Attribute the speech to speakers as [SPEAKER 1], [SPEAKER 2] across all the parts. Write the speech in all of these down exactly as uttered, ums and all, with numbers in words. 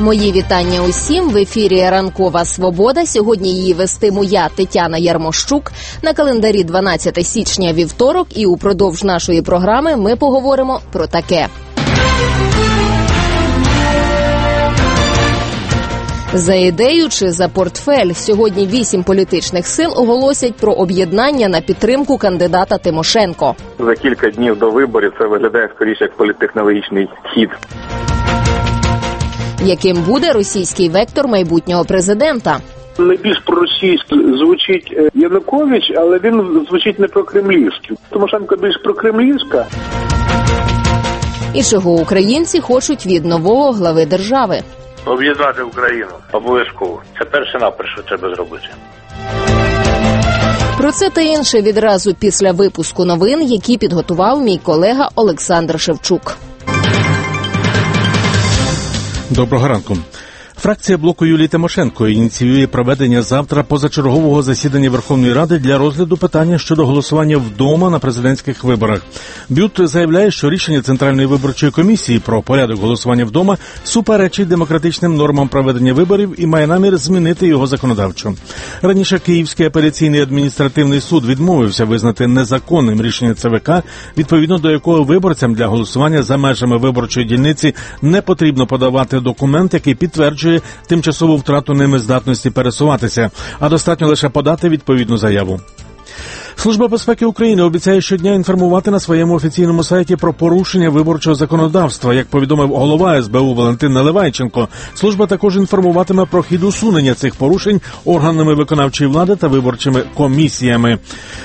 [SPEAKER 1] Мої вітання усім. В ефірі «Ранкова Свобода». Сьогодні її вестиму я, Тетяна Ярмощук. На календарі дванадцяте січня, вівторок. І упродовж нашої програми ми поговоримо про таке. За ідею чи за портфель? Сьогодні вісім політичних сил оголосять про об'єднання на підтримку кандидата Тимошенко.
[SPEAKER 2] За кілька днів до виборів це виглядає скоріше як політтехнологічний хід.
[SPEAKER 1] Яким буде російський вектор майбутнього президента?
[SPEAKER 3] Найбільш проросійськи звучить Янукович, але він звучить не про-кремлівськи. Тимошенко більш про-кремлівська.
[SPEAKER 1] І чого українці хочуть від нового глави держави?
[SPEAKER 4] Об'єднати Україну. Обов'язково. Це перше-наперше, що треба зробити.
[SPEAKER 1] Про це та інше відразу після випуску новин, які підготував мій колега Олександр Шевчук.
[SPEAKER 5] Доброго ранку. Фракція блоку Юлії Тимошенко ініціює проведення завтра позачергового засідання Верховної Ради для розгляду питання щодо голосування вдома на президентських виборах. БЮТ заявляє, що рішення Центральної виборчої комісії про порядок голосування вдома суперечить демократичним нормам проведення виборів і має намір змінити його законодавчо. Раніше Київський апеляційний адміністративний суд відмовився визнати незаконним рішення ЦВК, відповідно до якого виборцям для голосування за межами виборчої дільниці не потрібно подавати документ, який підтверджує тимчасову втрату ними здатності пересуватися, а достатньо лише подати відповідну заяву. Служба безпеки України обіцяє щодня інформувати на своєму офіційному сайті про порушення виборчого законодавства. Як повідомив голова ес бе у Валентин Наливайченко, служба також інформуватиме про хід усунення цих порушень органами виконавчої влади та виборчими комісіями.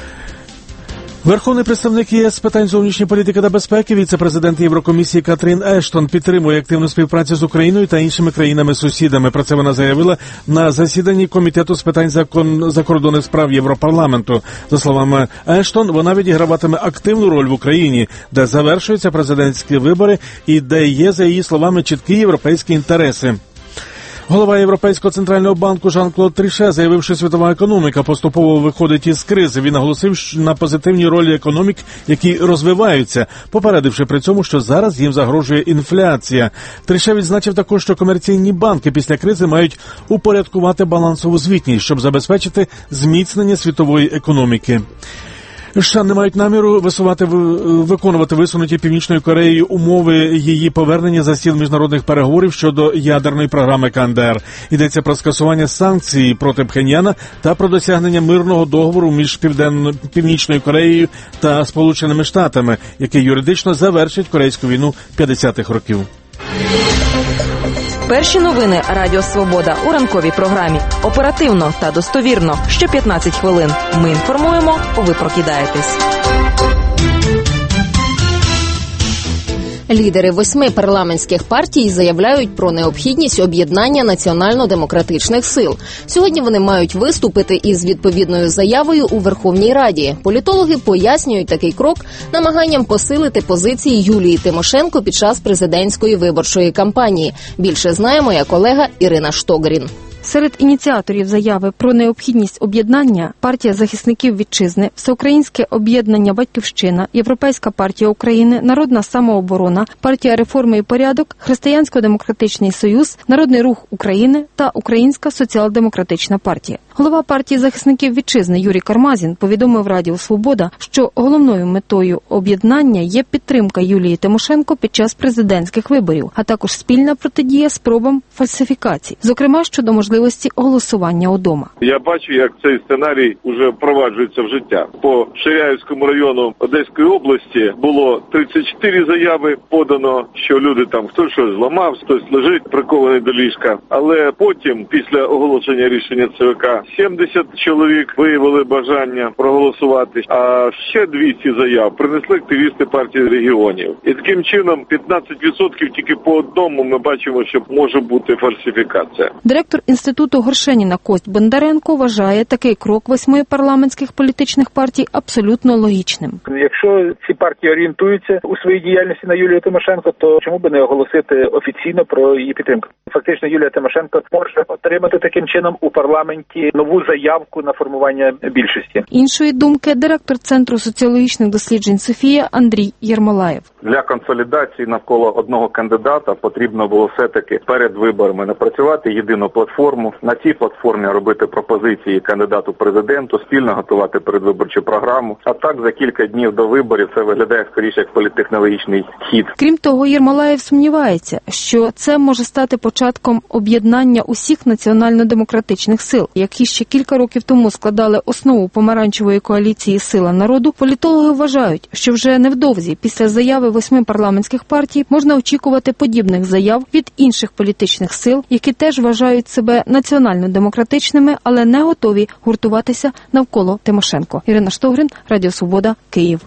[SPEAKER 5] Верховний представник ЄС з питань зовнішньої політики та безпеки, віце-президент Єврокомісії Катрін Ештон підтримує активну співпрацю з Україною та іншими країнами-сусідами. Про це вона заявила на засіданні Комітету з питань закон... закордонних справ Європарламенту. За словами Ештон, вона відіграватиме активну роль в Україні, де завершуються президентські вибори і де є, за її словами, чіткі європейські інтереси. Голова Європейського центрального банку Жан-Клод Тріше заявив, що світова економіка поступово виходить із кризи. Він наголосив на позитивній ролі економік, які розвиваються, попередивши при цьому, що зараз їм загрожує інфляція. Тріше відзначив також, що комерційні банки після кризи мають упорядкувати балансову звітність, щоб забезпечити зміцнення світової економіки. США не мають наміру висувати, виконувати висунуті Північною Кореєю умови її повернення за стіл міжнародних переговорів щодо ядерної програми ка ен де ер. Йдеться про скасування санкцій проти Пхеньяна та про досягнення мирного договору між Південно... Північною Кореєю та Сполученими Штатами, який юридично завершить Корейську війну п'ятдесятих років.
[SPEAKER 6] Перші новини Радіо Свобода у ранковій програмі. Оперативно та достовірно. Що п'ятнадцять хвилин. Ми інформуємо, ви прокидаєтесь.
[SPEAKER 1] Лідери восьми парламентських партій заявляють про необхідність об'єднання національно-демократичних сил. Сьогодні вони мають виступити із відповідною заявою у Верховній Раді. Політологи пояснюють такий крок намаганням посилити позиції Юлії Тимошенко під час президентської виборчої кампанії. Більше знає моя колега Ірина Штогрін.
[SPEAKER 7] Серед ініціаторів заяви про необхідність об'єднання партія захисників вітчизни, Всеукраїнське об'єднання «Батьківщина», Європейська партія України, Народна самооборона, партія реформи і порядок, Християнсько-демократичний союз, Народний рух України та Українська соціал-демократична партія. Голова партії захисників вітчизни Юрій Кармазін повідомив Радіо Свобода, що головною метою об'єднання є підтримка Юлії Тимошенко під час президентських виборів, а також спільна протидія спробам фальсифікацій, зокрема щодо можливості голосування удома.
[SPEAKER 3] Я бачу, як цей сценарій уже впроваджується в життя. По Ширяївському району Одеської області було тридцять чотири заяви подано, що люди там хтось щось зламав, хтось лежить прикований до ліжка. Але потім, після оголошення рішення ЦВК, сімдесят чоловік виявили бажання проголосувати, а ще двісті заяв принесли активісти партії регіонів. І таким чином п'ятнадцять відсотків тільки по одному ми бачимо, що може бути фальсифікація.
[SPEAKER 7] Директор інституту Горшеніна Кость Бондаренко вважає такий крок восьми парламентських політичних партій абсолютно логічним.
[SPEAKER 8] Якщо ці партії орієнтуються у своїй діяльності на Юлію Тимошенко, то чому би не оголосити офіційно про її підтримку? Фактично Юлія Тимошенко може отримати таким чином у парламенті нову заявку на формування більшості.
[SPEAKER 7] Іншої думки директор Центру соціологічних досліджень «Софія» Андрій Єрмолаєв.
[SPEAKER 2] Для консолідації навколо одного кандидата потрібно було все-таки перед виборами напрацювати єдину платформу, на цій платформі робити пропозиції кандидату президенту, спільно готувати передвиборчу програму, а так за кілька днів до виборів це виглядає скоріше як політтехнологічний хід.
[SPEAKER 7] Крім того, Єрмолаєв сумнівається, що це може стати початком об'єднання усіх національно-демократичних сил, які ще кілька років тому складали основу помаранчевої коаліції «Сила народу». Політологи вважають, що вже невдовзі після заяви восьми парламентських партій можна очікувати подібних заяв від інших політичних сил, які теж вважають себе національно-демократичними, але не готові гуртуватися навколо Тимошенко. Ірина Штогрин, Радіо Свобода, Київ.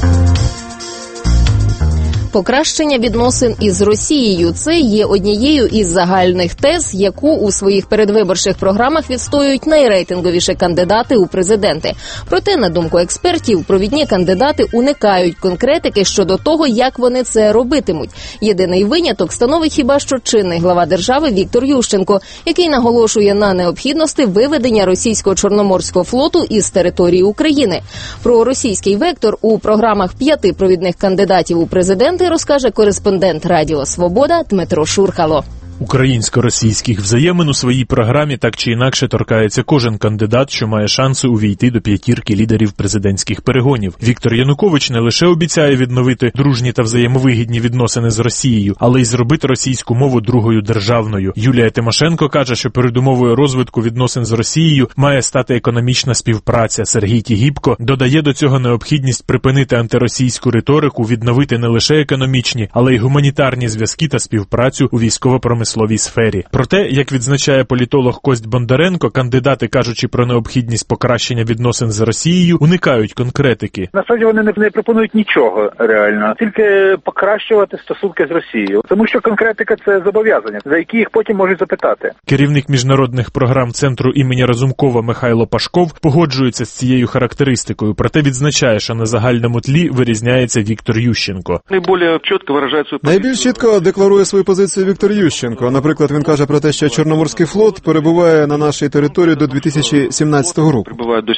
[SPEAKER 1] Покращення відносин із Росією – це є однією із загальних тез, яку у своїх передвиборчих програмах відстоюють найрейтинговіші кандидати у президенти. Проте, на думку експертів, провідні кандидати уникають конкретики щодо того, як вони це робитимуть. Єдиний виняток становить хіба що чинний глава держави Віктор Ющенко, який наголошує на необхідності виведення російського Чорноморського флоту із території України. Про російський вектор у програмах п'яти провідних кандидатів у президенти розкаже кореспондент Радіо Свобода Дмитро Шурхало.
[SPEAKER 9] Українсько-російських взаємин у своїй програмі так чи інакше торкається кожен кандидат, що має шанси увійти до п'ятірки лідерів президентських перегонів. Віктор Янукович не лише обіцяє відновити дружні та взаємовигідні відносини з Росією, але й зробити російську мову другою державною. Юлія Тимошенко каже, що передумовою розвитку відносин з Росією має стати економічна співпраця. Сергій Тігіпко додає до цього необхідність припинити антиросійську риторику, відновити не лише економічні, але й гуманітарні зв'язки та співпрацю у військово-промисловій сфері. Проте, як відзначає політолог Кость Бондаренко, кандидати, кажучи про необхідність покращення відносин з Росією, уникають конкретики.
[SPEAKER 8] Насправді вони не, не пропонують нічого реально, тільки покращувати стосунки з Росією. Тому що конкретика – це зобов'язання, за які їх потім можуть запитати.
[SPEAKER 9] Керівник міжнародних програм Центру імені Разумкова Михайло Пашков погоджується з цією характеристикою, проте відзначає, що на загальному тлі вирізняється Віктор Ющенко.
[SPEAKER 10] Найбільш чітко декларує свою позицію Віктор Ющенко. Наприклад, він каже про те, що Чорноморський флот перебуває на нашій території до дві тисячі сімнадцятого року.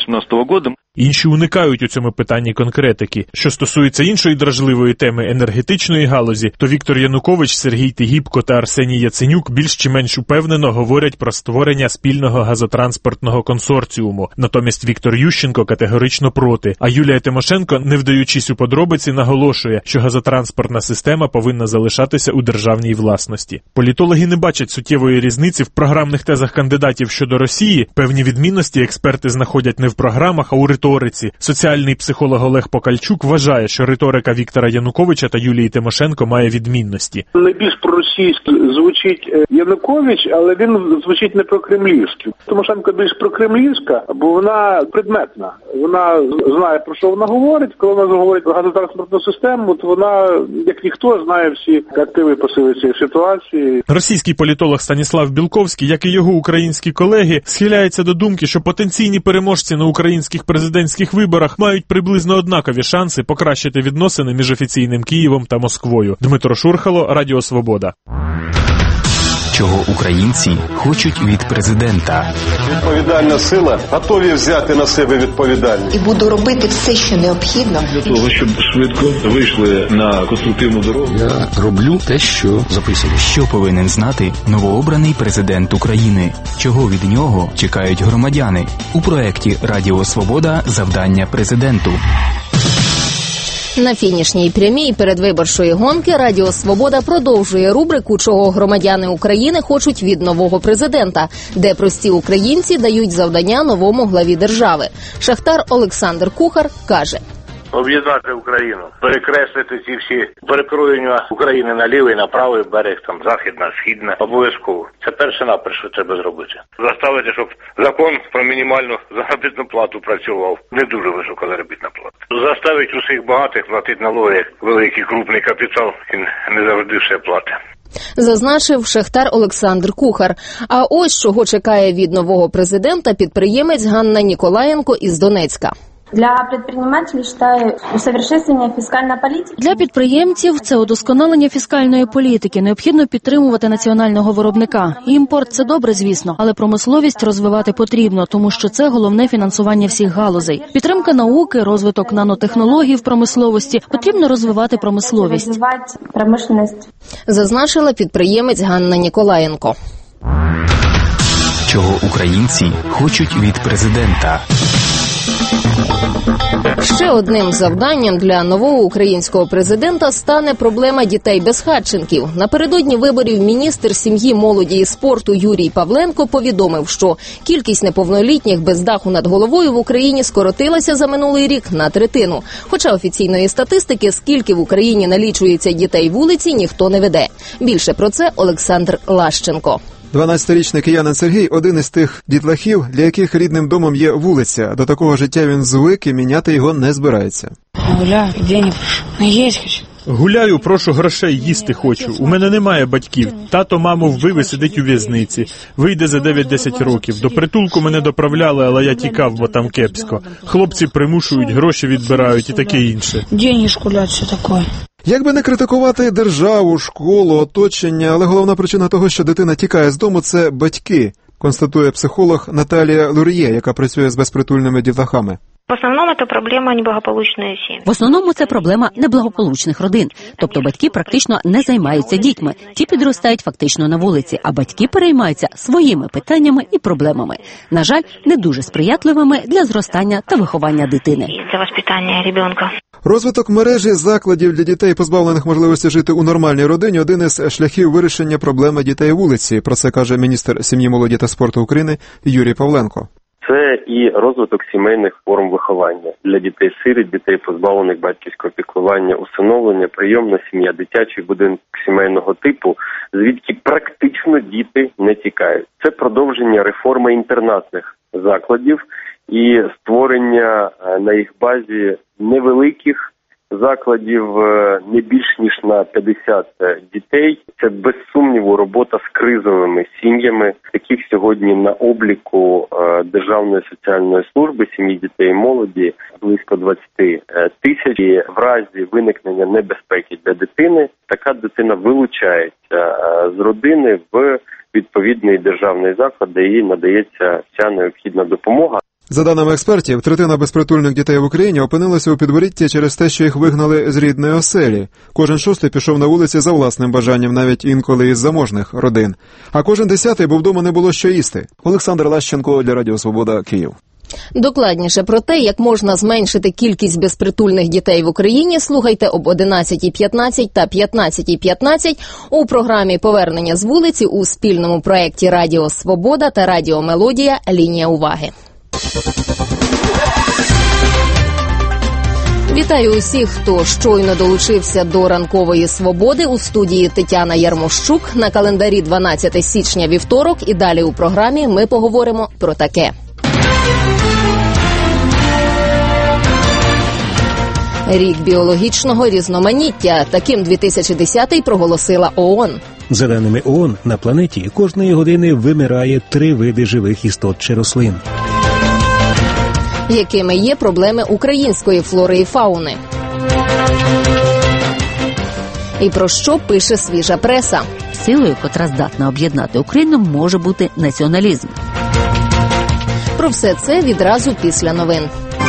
[SPEAKER 9] Інші уникають у цьому питанні конкретики. Що стосується іншої дражливої теми енергетичної галузі, то Віктор Янукович, Сергій Тігіпко та Арсеній Яценюк більш чи менш упевнено говорять про створення спільного газотранспортного консорціуму. Натомість Віктор Ющенко категорично проти. А Юлія Тимошенко, не вдаючись у подробиці, наголошує, що газотранспортна система повинна залишатися у державній власності. Політологи не бачать суттєвої різниці в програмних тезах кандидатів щодо Росії. Певні відмінності експерти знаходять не в програмах, а у риториці. Соціальний психолог Олег Покальчук вважає, що риторика Віктора Януковича та Юлії Тимошенко має відмінності.
[SPEAKER 3] Найбільш проросійськи звучить Янукович, але він звучить не про-кремлівськи. Тимошенко більш про-кремлівська, бо вона предметна. Вона знає, про що вона говорить. Коли вона говорить про газотранспортну систему, то вона, як ніхто, знає всі активи і пасиви цієї ситуації.
[SPEAKER 9] Російський політолог Станіслав Білковський, як і його українські колеги, схиляється до думки, що потенційні переможці на українських президентських виборах мають приблизно однакові шанси покращити відносини між офіційним Києвом та Москвою. Дмитро Шурхало, Радіо Свобода.
[SPEAKER 11] Чого українці хочуть від президента?
[SPEAKER 12] Відповідальна сила готові взяти на себе відповідальність.
[SPEAKER 13] І буду робити все, що необхідно.
[SPEAKER 14] Для того, щоб швидко вийшли на конструктивну дорогу.
[SPEAKER 11] Я роблю те, що записано. Що повинен знати новообраний президент України? Чого від нього чекають громадяни? У проєкті «Радіо Свобода. Завдання президенту».
[SPEAKER 1] На фінішній прямій передвиборчої гонки Радіо Свобода продовжує рубрику «Чого громадяни України хочуть від нового президента», де прості українці дають завдання новому главі держави. Шахтар Олександр Кухар каже:
[SPEAKER 4] об'єднати Україну, перекреслити ці всі перекроєння України на лівий, на правий берег, там західна, східна, обов'язково. Це перше наперше, що треба зробити. Заставити, щоб закон про мінімальну заробітну плату працював. Не дуже висока заробітна плата. Заставити усіх багатих платити налоги, великий крупний капітал, і не завжди все платить.
[SPEAKER 1] Зазначив шахтар Олександр Кухар. А ось чого чекає від нового президента підприємець Ганна Ніколаєнко із Донецька.
[SPEAKER 15] Для предпринимателей, считаю, усовершенствование фискальной политики.
[SPEAKER 16] Для підприємців це удосконалення фіскальної політики. Необхідно підтримувати національного виробника. Імпорт – це добре, звісно, але промисловість розвивати потрібно, тому що це головне фінансування всіх галузей. Підтримка науки, розвиток нанотехнологій в промисловості. Потрібно розвивати промисловість.
[SPEAKER 1] Зазначила підприємець Ганна Ніколаєнко.
[SPEAKER 11] Чого українці хочуть від президента?
[SPEAKER 1] Ще одним завданням для нового українського президента стане проблема дітей-безхатченків. Напередодні виборів міністр сім'ї, молоді і спорту Юрій Павленко повідомив, що кількість неповнолітніх без даху над головою в Україні скоротилася за минулий рік на третину. Хоча офіційної статистики, скільки в Україні налічується дітей вулиці, ніхто не веде. Більше про це Олександр Лащенко.
[SPEAKER 10] дванадцятирічний киянин Сергій – один із тих дітлахів, для яких рідним домом є вулиця. До такого життя він звик і міняти його не збирається.
[SPEAKER 17] Гуляю, денег прошу, наїсть хочу.
[SPEAKER 9] Гуляю, прошу грошей, їсти хочу. У мене немає батьків. Тато маму вбив і сидить у в'язниці. Вийде за дев'ять-десять років. До притулку мене доправляли, але я тікав, бо там кепсько. Хлопці примушують, гроші відбирають і таке інше.
[SPEAKER 17] Денежку дать, все таке.
[SPEAKER 10] Як би не критикувати державу, школу, оточення, але головна причина того, що дитина тікає з дому – це батьки, констатує психолог Наталія Лур'є, яка працює з безпритульними дітлахами.
[SPEAKER 18] В основному це проблема неблагополучної сім'ї.
[SPEAKER 19] В основному це проблема неблагополучних родин. Тобто батьки практично не займаються дітьми. Ті підростають фактично на вулиці, а батьки переймаються своїми питаннями і проблемами. На жаль, не дуже сприятливими для зростання та виховання дитини.
[SPEAKER 18] Для воспитання дитинка.
[SPEAKER 10] Розвиток мережі закладів для дітей, позбавлених можливості жити у нормальній родині, один із шляхів вирішення проблеми дітей вулиці. Про це каже міністр сім'ї, молоді та спорту України Юрій Павленко.
[SPEAKER 20] Це і розвиток сімейних форм виховання для дітей-сиріт, дітей, позбавлених батьківського піклування, усиновлення, прийомна сім'я, дитячий будинок сімейного типу, звідки практично діти не тікають. Це продовження реформи інтернатних закладів і створення на їх базі невеликих закладів не більш ніж на п'ятдесят дітей. Це без сумніву робота з кризовими сім'ями, яких сьогодні на обліку Державної соціальної служби сім'ї, дітей і молоді близько двадцять тисяч. І в разі виникнення небезпеки для дитини така дитина вилучається з родини в відповідний державний заклад, де їй надається вся необхідна допомога.
[SPEAKER 10] За даними експертів, третина безпритульних дітей в Україні опинилася у підворітті через те, що їх вигнали з рідної оселі. Кожен шостий пішов на вулиці за власним бажанням, навіть інколи із заможних родин. А кожен десятий, бо вдома не було що їсти. Олександр Лащенко для Радіо Свобода, Київ.
[SPEAKER 1] Докладніше про те, як можна зменшити кількість безпритульних дітей в Україні, слухайте об одинадцятій п'ятнадцять та п'ятнадцятій п'ятнадцять у програмі «Повернення з вулиці» у спільному проєкті Радіо Свобода та Радіо Мелодія «Лінія уваги». Вітаю усіх, хто щойно долучився до ранкової свободи. У студії Тетяна Ярмощук. На календарі дванадцяте січня, вівторок. І далі у програмі ми поговоримо про таке. Рік біологічного різноманіття. Таким дві тисячі десятий проголосила ООН.
[SPEAKER 21] За даними ООН, на планеті кожної години вимирає три види живих істот чи рослин.
[SPEAKER 1] Якими є проблеми української флори і фауни? І про що пише свіжа преса?
[SPEAKER 19] Силою, котра здатна об'єднати Україну, може бути націоналізм.
[SPEAKER 1] Про все це відразу після новин.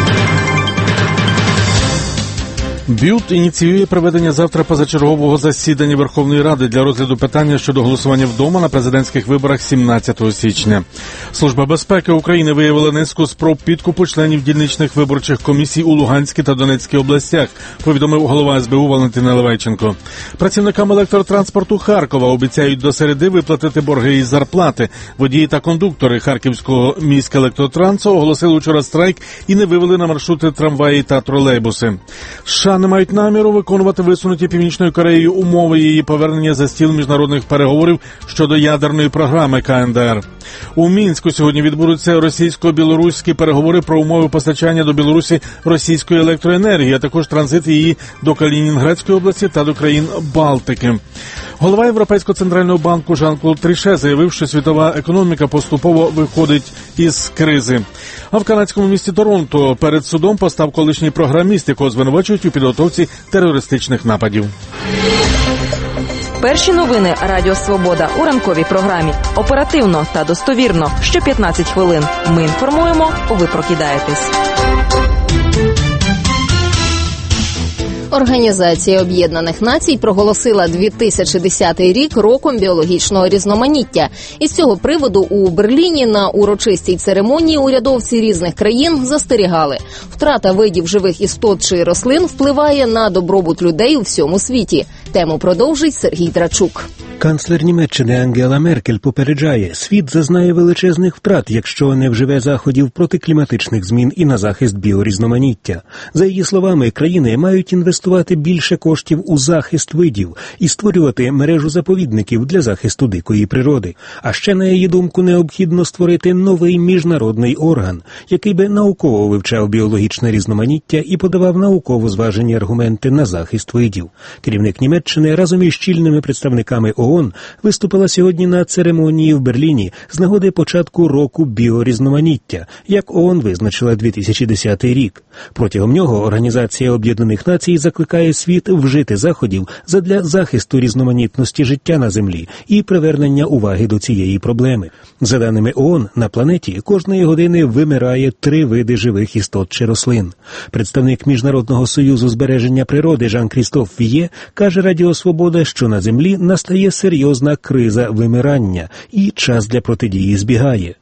[SPEAKER 5] БЮТ ініціює проведення завтра позачергового засідання Верховної Ради для розгляду питання щодо голосування вдома на президентських виборах сімнадцятого січня. Служба безпеки України виявила низку спроб підкупу членів дільничних виборчих комісій у Луганській та Донецькій областях, повідомив голова ес бе у Валентин Наливайченко. Працівникам електротранспорту Харкова обіцяють до середи виплатити борги із зарплати. Водії та кондуктори Харківського міськелектротрансу оголосили вчора страйк і не вивели на маршрути трамваї та тролейбуси. США не мають наміру виконувати висунуті Північною Кореєю умови її повернення за стіл міжнародних переговорів щодо ядерної програми ка ен де ер. У Мінську сьогодні відбудуться російсько-білоруські переговори про умови постачання до Білорусі російської електроенергії, а також транзит її до Калінінградської області та до країн Балтики. Голова Європейського центрального банку Жан-Клод Тріше заявив, що світова економіка поступово виходить із кризи. А в канадському місті Торонто перед судом постав колишній програміст, якого звинувачують у підготовці терористичних нападів.
[SPEAKER 6] Перші новини Радіо Свобода у ранковій програмі. Оперативно та достовірно. Що п'ятнадцять хвилин. Ми інформуємо, ви прокидаєтесь.
[SPEAKER 1] Організація Об'єднаних Націй проголосила дві тисячі десятий рік роком біологічного різноманіття. Із цього приводу у Берліні на урочистій церемонії урядовці різних країн застерігали. Втрата видів живих істот чи рослин впливає на добробут людей у всьому світі. Тему продовжить Сергій Драчук.
[SPEAKER 21] Канцлер Німеччини Ангела Меркель попереджає, світ зазнає величезних втрат, якщо не вживе заходів проти кліматичних змін і на захист біорізноманіття. За її словами, країни мають інвестувати більше коштів у захист видів і створювати мережу заповідників для захисту дикої природи. А ще, на її думку, необхідно створити новий міжнародний орган, який би науково вивчав біологічне різноманіття і подавав науково зважені аргументи на захист видів. Керівник Німеччини разом із чільними представниками ООН виступила сьогодні на церемонії в Берліні з нагоди початку року біорізноманіття, як ООН визначила дві тисячі десятий рік. Протягом нього Організація Об'єднаних Націй закликає світ вжити заходів задля захисту різноманітності життя на Землі і привернення уваги до цієї проблеми. За даними ООН, на планеті кожної години вимирає три види живих істот чи рослин. Представник Міжнародного союзу збереження природи Жан-Крістоф Віє каже Радіо Свобода, що на Землі настає серйозна криза вимирання і час для протидії збігає.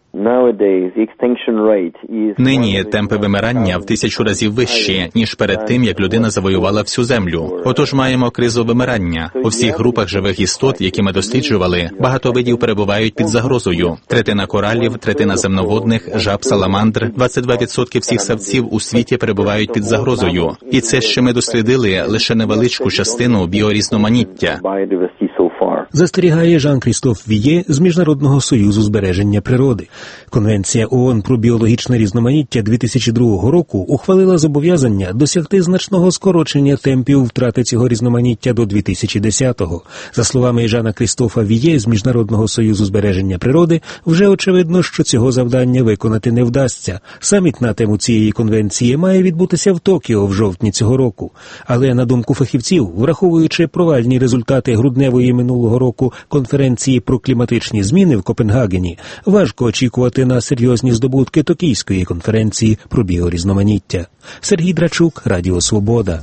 [SPEAKER 22] Нині темпи вимирання в тисячу разів вищі, ніж перед тим, як людина завоювала всю землю. Отож маємо кризу вимирання. У всіх групах живих істот, які ми досліджували, багато видів перебувають під загрозою. Третина коралів, третина земноводних, жаб, саламандр, двадцять два відсотки всіх савців у світі перебувають під загрозою. І це ще ми дослідили лише невеличку частину біорізноманіття.
[SPEAKER 21] Застерігає Жан-Крістоф Віє з Міжнародного союзу збереження природи. Конвенція ООН про біологічне різноманіття дві тисячі другого року ухвалила зобов'язання досягти значного скорочення темпів втрати цього різноманіття до дві тисячі десятого. За словами Жана-Крістофа Віє з Міжнародного союзу збереження природи, вже очевидно, що цього завдання виконати не вдасться. Саміт на тему цієї конвенції має відбутися в Токіо в жовтні цього року. Але, на думку фахівців, враховуючи провальні результати грудневої минулого року конференції про кліматичні зміни в Копенгагені, важко очікувати на серйозні здобутки Токійської конференції про біорізноманіття. Сергій Драчук, Радіо Свобода.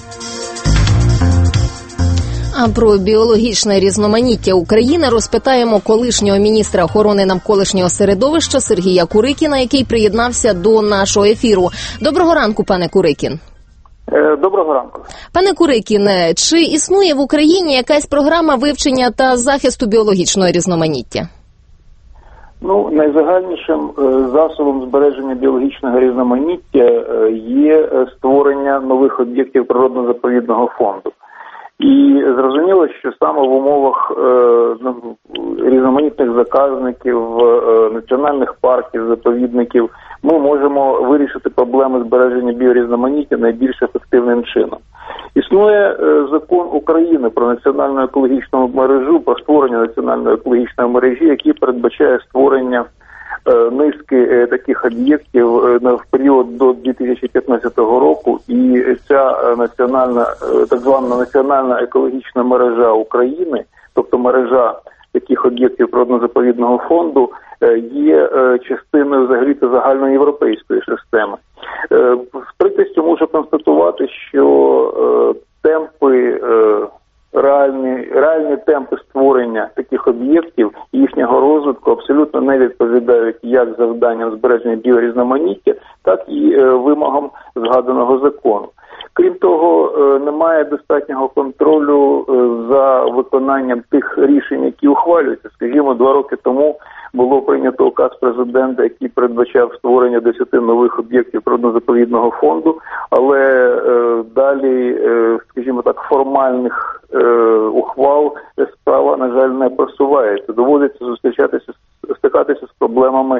[SPEAKER 1] А про біологічне різноманіття України розпитаємо колишнього міністра охорони навколишнього середовища Сергія Курикіна, який приєднався до нашого ефіру. Доброго ранку, пане Курикін.
[SPEAKER 23] Доброго ранку.
[SPEAKER 1] Пане Курикін, чи існує в Україні якась програма вивчення та захисту біологічного різноманіття?
[SPEAKER 23] Ну, найзагальнішим засобом збереження біологічного різноманіття є створення нових об'єктів природно-заповідного фонду. І зрозуміло, що саме в умовах е, різноманітних заказників, е, національних парків, заповідників ми можемо вирішити проблеми збереження біорізноманіття найбільш ефективним чином. Існує е, закон України про національну екологічну мережу, про створення національної екологічної мережі, який передбачає створення низки таких об'єктів в період до дві тисячі п'ятнадцятого року, і ця національна, так звана національна екологічна мережа України, тобто мережа таких об'єктів природно-заповідного фонду, є частиною взагалі-то загальноєвропейської системи. З прикрістю можу констатувати, що темпи Реальні, реальні темпи створення таких об'єктів і їхнього розвитку абсолютно не відповідають як завданням збереження біорізноманіття, так і е, вимогам згаданого закону. Крім того, е, немає достатнього контролю е, за виконанням тих рішень, які ухвалюються. Скажімо, два роки тому було прийнято указ президента, який передбачав створення десяти нових об'єктів природно-заповідного фонду, але е, далі, е, скажімо так, формальних е, ухвал справа, на жаль, не просувається. Доводиться зустрічатися, стикатися з проблемами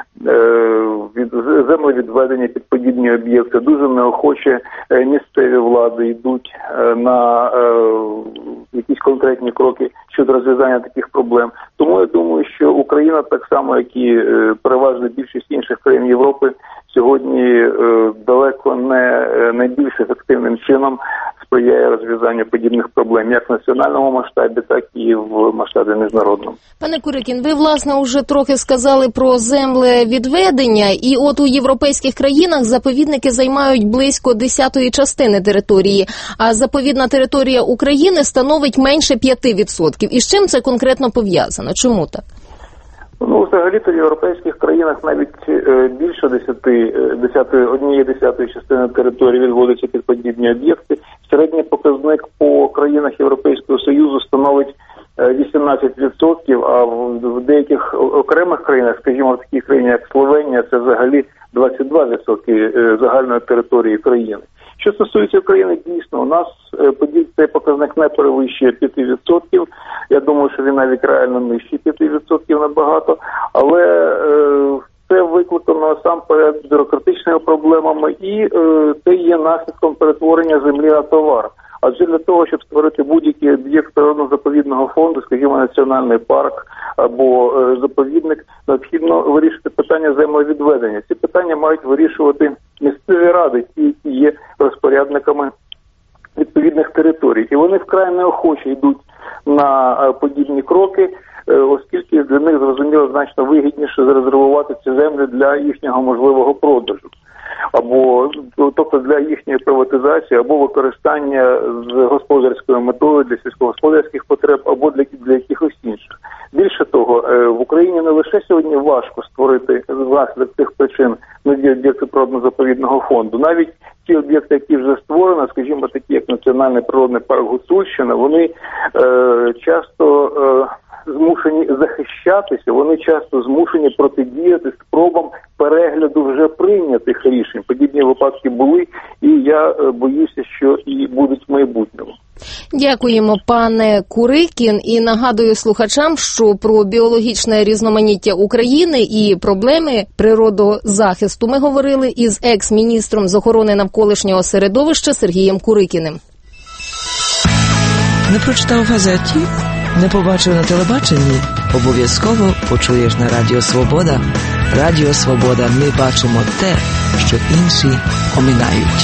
[SPEAKER 23] від землевідведення під подібні об'єкти. Дуже неохоче місцеві влади йдуть на якісь конкретні кроки щодо розв'язання таких проблем. Тому я думаю, що Україна, так само як і переважна більшість інших країн Європи, сьогодні далеко не найбільш ефективним чином сприяє розв'язанню подібних проблем, як в національному масштабі, так і в масштабі міжнародному.
[SPEAKER 1] Пане Курикін, ви, власне, вже трохи сказали про землевідведення, і от у європейських країнах заповідники займають близько десятої частини території, а заповідна територія України становить менше п'яти відсотків. І з чим це конкретно пов'язано? Чому так?
[SPEAKER 23] Ну, взагалі-то в європейських країнах навіть е, більше десяти, десятої, однієї десятої частини території відводиться під подібні об'єкти. Середній показник по країнах Європейського Союзу становить вісімнадцять відсотків, а в, в деяких окремих країнах, скажімо, в такій країні, як Словенія, це взагалі двадцять два відсотки загальної території країни. Що стосується України, дійсно, у нас цей показник не перевищує п'яти відсотків. Я думаю, що він навіть реально нижчий п'яти відсотків набагато. Але е, це викликано насамперед бюрократичними проблемами і е, це є наслідком перетворення землі на товар. Адже для того, щоб створити будь-який об'єкт природно-заповідного фонду, скажімо, національний парк або е, заповідник, необхідно вирішити питання землевідведення. Ці питання мають вирішувати місцеві ради, ті, які є розпорядниками відповідних територій. І вони вкрай неохоче йдуть на е, подібні кроки, е, оскільки для них, зрозуміло, значно вигідніше зарезервувати ці землі для їхнього можливого продажу. Або, тобто для їхньої приватизації, або використання з господарською метою для сільськогосподарських потреб, або для, для якихось інших. Більше того, в Україні не лише сьогодні важко створити внаслідок цих причин нові об'єкти природно-заповідного фонду. Навіть ті об'єкти, які вже створені, скажімо, такі як Національний природний парк Гуцульщина, вони е, часто е, змушені захищатися, вони часто змушені протидіяти спробам перегляду вже прийнятих рішень. Подібні випадки були, і я боюся, що і будуть в майбутньому.
[SPEAKER 1] Дякуємо, пане Курикін, і нагадую слухачам, що про біологічне різноманіття України і проблеми природозахисту ми говорили із екс-міністром з охорони навколишнього середовища Сергієм Курикіним.
[SPEAKER 2] Не прочитав в газеті? Не побачив на телебаченні? Обов'язково почуєш на Радіо Свобода. Радіо Свобода. Ми бачимо те, що інші оминають.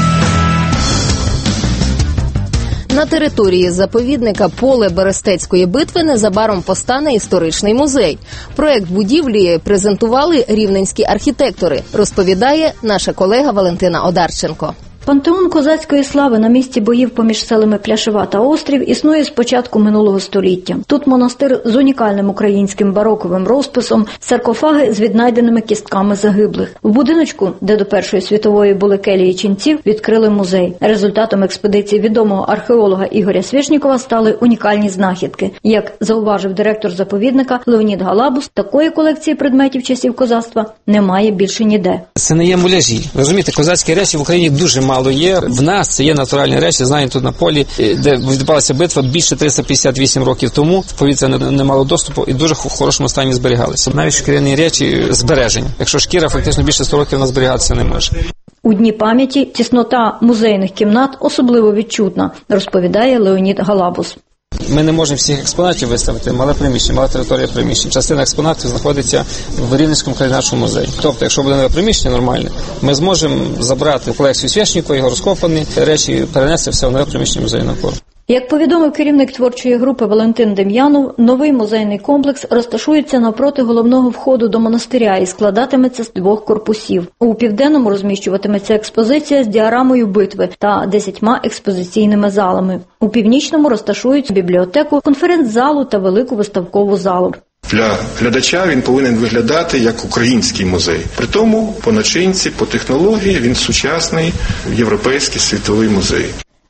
[SPEAKER 1] На території заповідника Поле Берестецької битви незабаром постане історичний музей. Проект будівлі презентували рівненські архітектори, розповідає наша колега Валентина Одарченко.
[SPEAKER 7] Пантеон козацької слави на місці боїв поміж селами Пляшева та Острів існує з початку минулого століття. Тут монастир з унікальним українським бароковим розписом, саркофаги з віднайденими кістками загиблих. В будиночку, де до Першої світової були келії ченців, відкрили музей. Результатом експедиції відомого археолога Ігоря Свєшнікова стали унікальні знахідки. Як зауважив директор заповідника Леонід Галабус, такої колекції предметів часів козацтва немає більше ніде.
[SPEAKER 8] Це не є муляжі. Розумієте, козацькі речі в Україні дуже мало. Мало є. В нас це є натуральні речі, знаємо, тут на полі, де відбувалася битва більше триста п'ятдесят вісім років тому, в повітря не, не мало доступу і дуже в хорошому стані зберігалися. Навіть шкіряні речі збережені. Якщо шкіра фактично більше сто років вона зберігатися не може.
[SPEAKER 7] У Дні пам'яті тіснота музейних кімнат особливо відчутна, розповідає Леонід Галабус.
[SPEAKER 8] Ми не можемо всіх експонатів виставити, мале приміщення, мала територія приміщень. Частина експонатів знаходиться в Рівненському краєзнавчому музеї. Тобто, якщо буде нове приміщення нормальне, ми зможемо забрати колекцію Свєшнікова, його розкопані речі, перенести все в нове приміщення музею навколо.
[SPEAKER 7] Як повідомив керівник творчої групи Валентин Дем'янов, новий музейний комплекс розташується навпроти головного входу до монастиря і складатиметься з двох корпусів. У південному розміщуватиметься експозиція з діарамою битви та десятьма експозиційними залами. У північному розташують бібліотеку, конференц-залу та велику виставкову залу.
[SPEAKER 24] Для глядача він повинен виглядати як український музей. При тому по начинці, по технології він сучасний європейський світовий музей.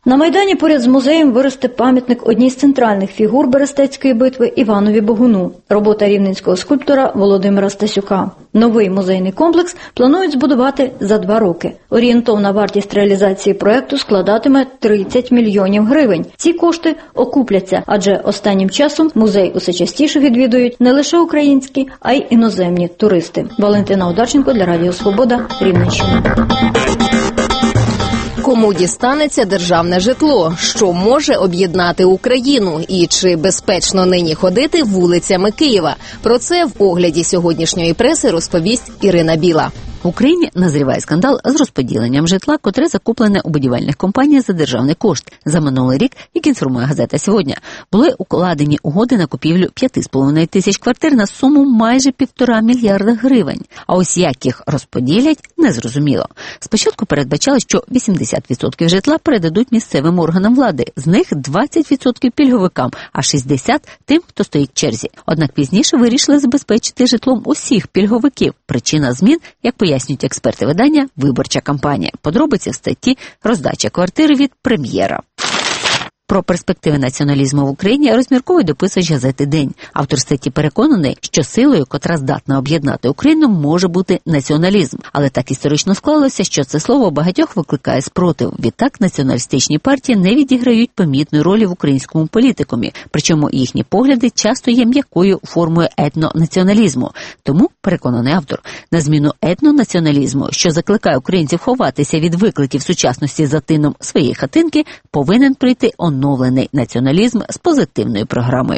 [SPEAKER 7] На Майдані поряд з музеєм виросте пам'ятник одній з центральних фігур Берестецької битви Іванові Богуну – робота рівненського скульптора Володимира Стасюка. Новий музейний комплекс планують збудувати за два роки. Орієнтовна вартість реалізації проєкту складатиме тридцять мільйонів гривень. Ці кошти окупляться, адже останнім часом музей усе частіше відвідують не лише українські, а й іноземні туристи. Валентина Одарченко для Радіо Свобода, Рівненщина.
[SPEAKER 1] Кому дістанеться державне житло? Що може об'єднати Україну? І чи безпечно нині ходити вулицями Києва? Про це в огляді сьогоднішньої преси розповість Ірина Біла.
[SPEAKER 19] В Україні назріває скандал з розподіленням житла, котре закуплене у будівельних компаніях за державний кошт. За минулий рік, як інформує газета «Сьогодні», були укладені угоди на купівлю п'ять з половиною тисяч квартир на суму майже півтора мільярда гривень. А ось як їх розподілять – незрозуміло. Спочатку передбачали, що вісімдесят відсотків житла передадуть місцевим органам влади, з них двадцять відсотків пільговикам, а шістдесят відсотків – тим, хто стоїть в черзі. Однак пізніше вирішили забезпечити житлом усіх пільговиків. Причина змін, як пояснюють експерти видання, виборча кампанія. Подробиці в статті «Роздача квартири» від прем'єра. Про перспективи націоналізму в Україні розмірковує дописувач газети «День». Автор статті переконаний, що силою, котра здатна об'єднати Україну, може бути націоналізм. Але так історично склалося, що це слово багатьох викликає спротив. Відтак націоналістичні партії не відіграють помітної ролі в українському політикумі. Причому їхні погляди часто є м'якою формою етнонаціоналізму. Тому, переконаний автор, на зміну етнонаціоналізму, що закликає українців ховатися від викликів сучасності за тином своєї хатинки, повинен прийти оновлений націоналізм з позитивною програмою.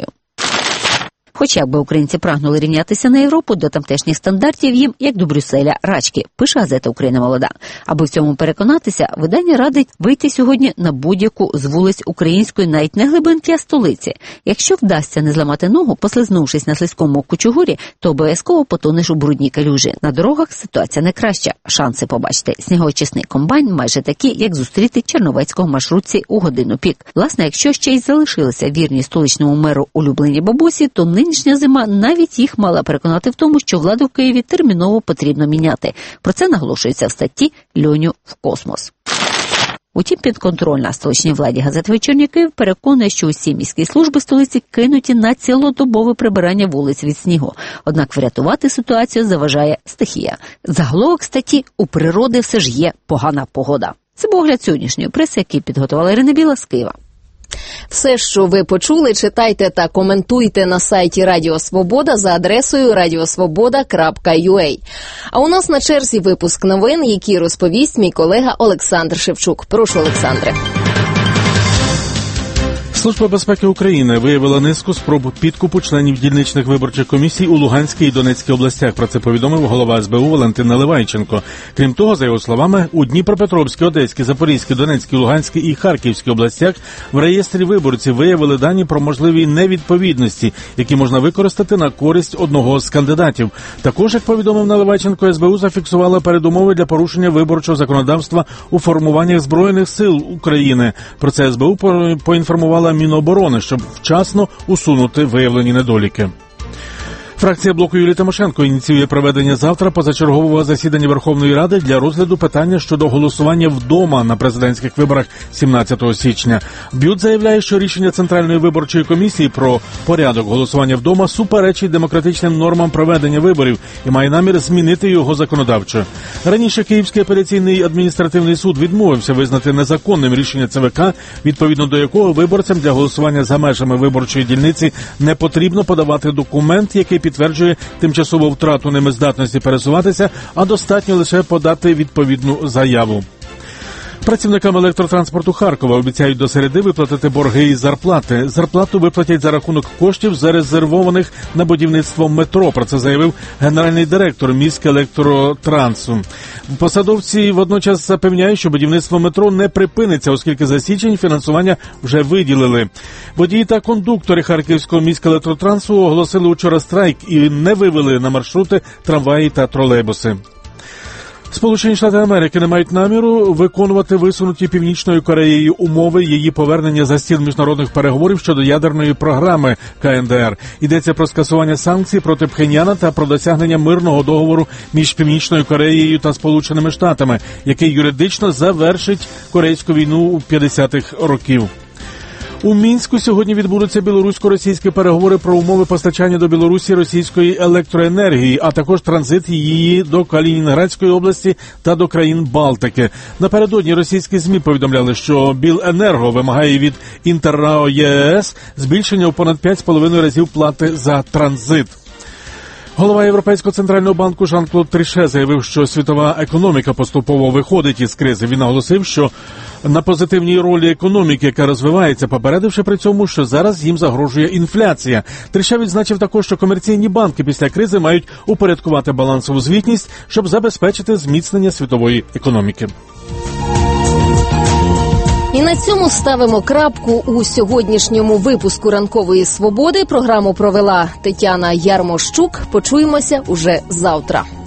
[SPEAKER 19] Хоча б українці прагнули рівнятися на Європу, до тамтешніх стандартів їм, як до Брюсселя, рачки, пише газета «Україна молода». Аби в цьому переконатися, видання радить вийти сьогодні на будь-яку з вулиць української, навіть не глибинки, а столиці. Якщо вдасться не зламати ногу, послизнувшись на слизькому кучугурі, то обов'язково потонеш у брудній калюжі. На дорогах ситуація не краща. Шанси побачити снігоочисний комбайн майже такі, як зустріти черновецького маршрутці у годину пік. Власне, якщо ще й залишилися вірні столичному меру улюблені бабусі, то нинішня зима навіть їх мала переконати в тому, що владу в Києві терміново потрібно міняти. Про це наголошується в статті «Льоню в космос». Утім, підконтрольна столичній владі газета «Вечірній Київ» переконує, що усі міські служби столиці кинуті на цілодобове прибирання вулиць від снігу. Однак врятувати ситуацію заважає стихія. Заголовок статті «У природи все ж є погана погода». Це був огляд сьогоднішньої преси, який підготувала Ірина Біла з Києва.
[SPEAKER 1] Все, що ви почули, читайте та коментуйте на сайті Радіо Свобода за адресою радіосвобода крапка ю а. А у нас на черзі випуск новин, які розповість мій колега Олександр Шевчук. Прошу, Олександре.
[SPEAKER 5] Служба безпеки України виявила низку спроб підкупу членів дільничних виборчих комісій у Луганській і Донецькій областях. Про це повідомив голова ес бе у Валентин Наливайченко. Крім того, за його словами, у Дніпропетровській, Одеській, Запорізькій, Донецькій, Луганській і Харківській областях в реєстрі виборців виявили дані про можливі невідповідності, які можна використати на користь одного з кандидатів. Також, як повідомив Наливайченко, ес бе у зафіксувала передумови для порушення виборчого законодавства у формуваннях Збройних сил України. Про це ес бе у поінформувала Міноборони, щоб вчасно усунути виявлені недоліки. Фракція блоку Юлії Тимошенко ініціює проведення завтра позачергового засідання Верховної Ради для розгляду питання щодо голосування вдома на президентських виборах сімнадцятого січня. БЮТ заявляє, що рішення Центральної виборчої комісії про порядок голосування вдома суперечить демократичним нормам проведення виборів і має намір змінити його законодавчо. Раніше Київський апеляційний адміністративний суд відмовився визнати незаконним рішення це ве ка, відповідно до якого виборцям для голосування за межами виборчої дільниці не потрібно подавати документ, який підтверджує тимчасову втрату немиздатності пересуватися, а достатньо лише подати відповідну заяву. Працівникам електротранспорту Харкова обіцяють до середи виплатити борги із зарплати. Зарплату виплатять за рахунок коштів, зарезервованих на будівництво метро. Про це заявив генеральний директор міськелектротрансу. Посадовці водночас запевняють, що будівництво метро не припиниться, оскільки за січень фінансування вже виділили. Водії та кондуктори Харківського міськелектротрансу оголосили учора страйк і не вивели на маршрути трамваї та тролейбуси. Сполучені Штати Америки не мають наміру виконувати висунуті Північною Кореєю умови її повернення за стіл міжнародних переговорів щодо ядерної програми Ка Ен Де Ер. Йдеться про скасування санкцій проти Пхеньяна та про досягнення мирного договору між Північною Кореєю та Сполученими Штатами, який юридично завершить Корейську війну у п'ятдесятих років. У Мінську сьогодні відбудуться білорусько-російські переговори про умови постачання до Білорусі російської електроенергії, а також транзит її до Калінінградської області та до країн Балтики. Напередодні російські ЗМІ повідомляли, що Біленерго вимагає від Інтеррао Є Е Ес збільшення у понад п'ять з половиною разів плати за транзит. Голова Європейського центрального банку Жан-Клод Тріше заявив, що світова економіка поступово виходить із кризи. Він наголосив, що на позитивній ролі економіки, яка розвивається, попередивши при цьому, що зараз їм загрожує інфляція. Тріше відзначив також, що комерційні банки після кризи мають упорядкувати балансову звітність, щоб забезпечити зміцнення світової економіки.
[SPEAKER 1] І на цьому ставимо крапку у сьогоднішньому випуску «Ранкової свободи». Програму провела Тетяна Ярмощук. Почуємося уже завтра.